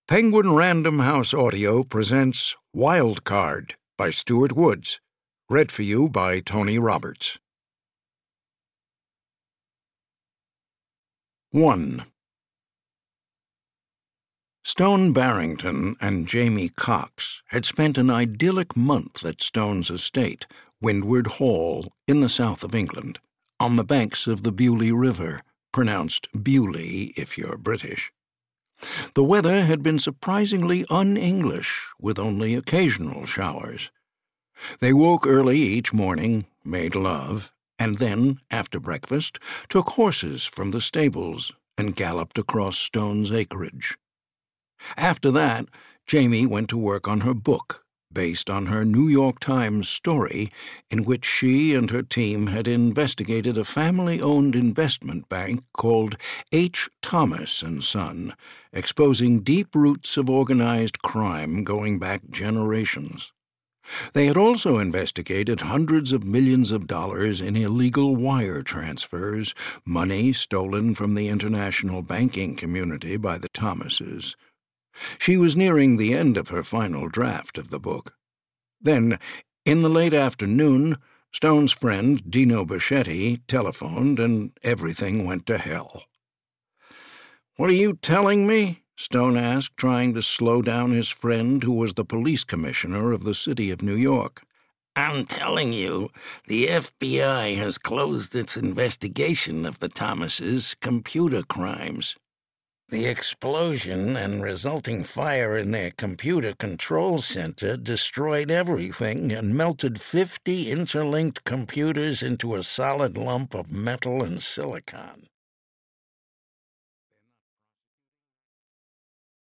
Penguin Random House Audio presents Wild Card by Stuart Woods, read for you by Tony Roberts. 1. Stone Barrington and Jamie Cox had spent an idyllic month at Stone's estate, Windward Hall, in the south of England, on the banks of the Beaulieu River, pronounced Bewley if you're British. The weather had been surprisingly un-English, with only occasional showers. They woke early each morning, made love, and then, after breakfast, took horses from the stables and galloped across Stone's acreage. After that, Jamie went to work on her book, based on her New York Times story in which she and her team had investigated a family-owned investment bank called H. Thomas & Son, exposing deep roots of organized crime going back generations. They had also investigated hundreds of millions of dollars in illegal wire transfers, money stolen from the international banking community by the Thomases. She was nearing the end of her final draft of the book. Then, in the late afternoon, Stone's friend Dino Bichetti telephoned and everything went to hell. "What are you telling me?" Stone asked, trying to slow down his friend, who was the police commissioner of the city of New York. "I'm telling you, the FBI has closed its investigation of the Thomases' computer crimes. The explosion and resulting fire in their computer control center destroyed everything and melted 50 interlinked computers into a solid lump of metal and silicon.